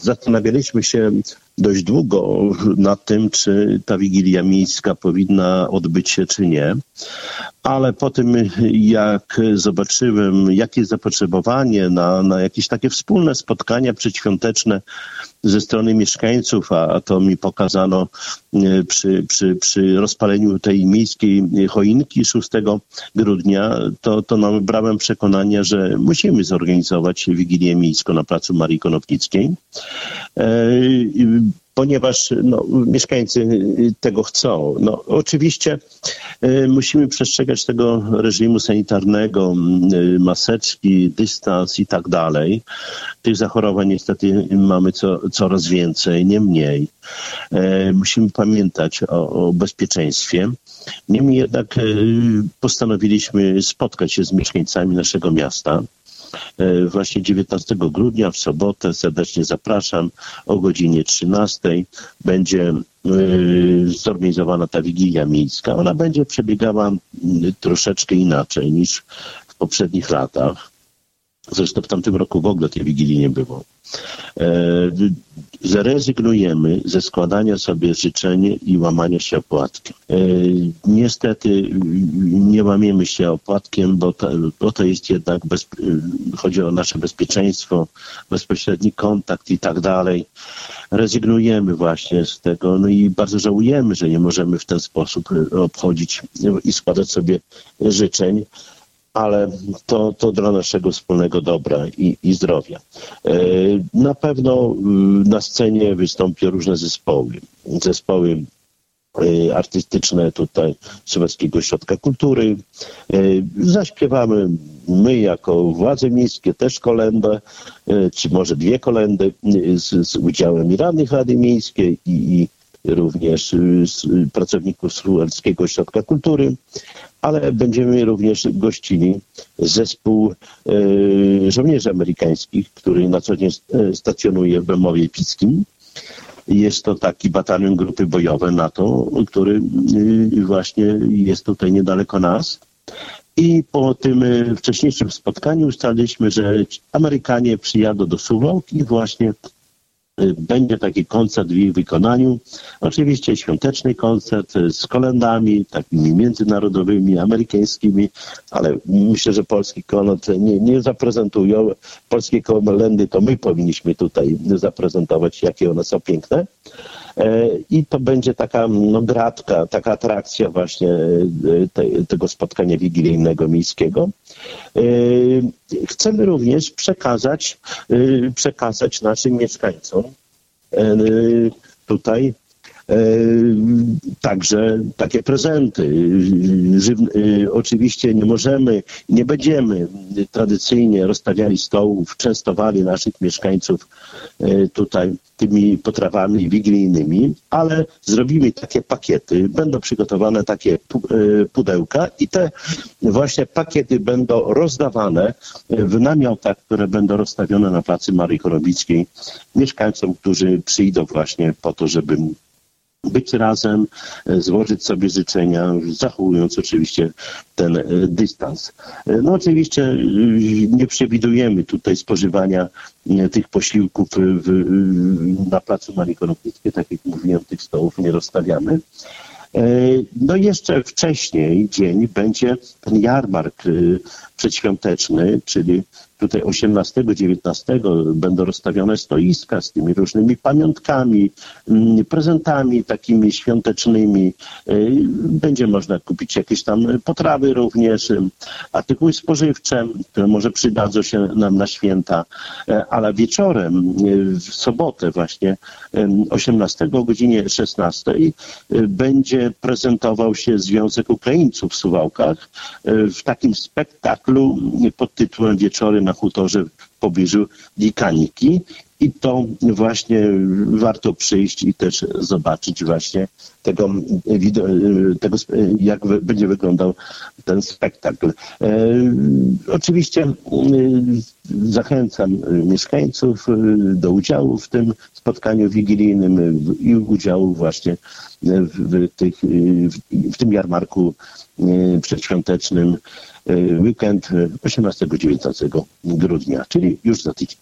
Zastanawialiśmy się dość długo nad tym, czy ta Wigilia Miejska powinna odbyć się, czy nie. Ale po tym, jak zobaczyłem, jakie jest zapotrzebowanie na jakieś takie wspólne spotkania przedświąteczne ze strony mieszkańców, a to mi pokazano przy rozpaleniu tej miejskiej choinki 6 grudnia, to nabrałem przekonania, że musimy zorganizować Wigilię Miejską na placu Marii Konopnickiej, ponieważ mieszkańcy tego chcą. Oczywiście musimy przestrzegać tego reżimu sanitarnego, maseczki, dystans i tak dalej. Tych zachorowań niestety mamy coraz więcej, nie mniej. Musimy pamiętać o bezpieczeństwie. Niemniej jednak postanowiliśmy spotkać się z mieszkańcami naszego miasta. Właśnie 19 grudnia w sobotę serdecznie zapraszam o godzinie 13 będzie zorganizowana ta Wigilia Miejska. Ona będzie przebiegała troszeczkę inaczej niż w poprzednich latach. Zresztą w tamtym roku w ogóle tej Wigilii nie było. Zrezygnujemy ze składania sobie życzeń i łamania się opłatkiem. Niestety nie łamiemy się opłatkiem, bo to jest jednak, chodzi o nasze bezpieczeństwo, bezpośredni kontakt i tak dalej. Rezygnujemy właśnie z tego, i bardzo żałujemy, że nie możemy w ten sposób obchodzić i składać sobie życzeń. Ale to dla naszego wspólnego dobra i zdrowia. Na pewno na scenie wystąpią różne zespoły artystyczne tutaj Suwałkiego Ośrodka Kultury. Zaśpiewamy my jako władze miejskie też kolędę, czy może 2 kolędy z udziałem i radnych Rady Miejskiej i również pracowników Suwałkiego Ośrodka Kultury, ale będziemy również gościli zespół żołnierzy amerykańskich, który na co dzień stacjonuje w Bełmowie Epickim. Jest to taki batalion grupy bojowe NATO, który właśnie jest tutaj niedaleko nas. I po tym wcześniejszym spotkaniu ustaliliśmy, że Amerykanie przyjadą do Suwałk i właśnie będzie taki koncert w ich wykonaniu. Oczywiście świąteczny koncert z kolędami, takimi międzynarodowymi, amerykańskimi, ale myślę, że polski kolęd nie zaprezentują. Polskie kolędy to my powinniśmy tutaj zaprezentować, jakie one są piękne. I to będzie taka gratka, taka atrakcja właśnie tego spotkania wigilijnego miejskiego. Chcemy również przekazać naszym mieszkańcom tutaj także takie prezenty. Oczywiście nie będziemy tradycyjnie rozstawiali stołów, częstowali naszych mieszkańców tutaj tymi potrawami wigilijnymi, ale zrobimy takie pakiety, będą przygotowane takie pudełka i te właśnie pakiety będą rozdawane w namiotach, które będą rozstawione na placu Marii Konopnickiej mieszkańcom, którzy przyjdą właśnie po to, żeby być razem, złożyć sobie życzenia, zachowując oczywiście ten dystans. Oczywiście nie przewidujemy tutaj spożywania tych posiłków na placu Marii Konopnickiej, tak jak mówiłem, tych stołów nie rozstawiamy. Jeszcze wcześniej dzień będzie ten jarmark przedświąteczny, czyli tutaj 18-19 będą rozstawione stoiska z tymi różnymi pamiątkami, prezentami takimi świątecznymi. Będzie można kupić jakieś tam potrawy również, artykuły spożywcze, które może przydadzą się nam na święta, ale wieczorem, w sobotę właśnie 18 o godzinie 16 będzie prezentował się Związek Ukraińców w Suwałkach w takim spektaklu pod tytułem Wieczory na hutorze w pobliżu Dikaniki. I to właśnie warto przyjść i też zobaczyć właśnie tego jak będzie wyglądał ten spektakl. Oczywiście zachęcam mieszkańców do udziału w tym spotkaniu wigilijnym i udziału właśnie w tym jarmarku przedświątecznym weekend 18-19 grudnia, czyli już za tydzień.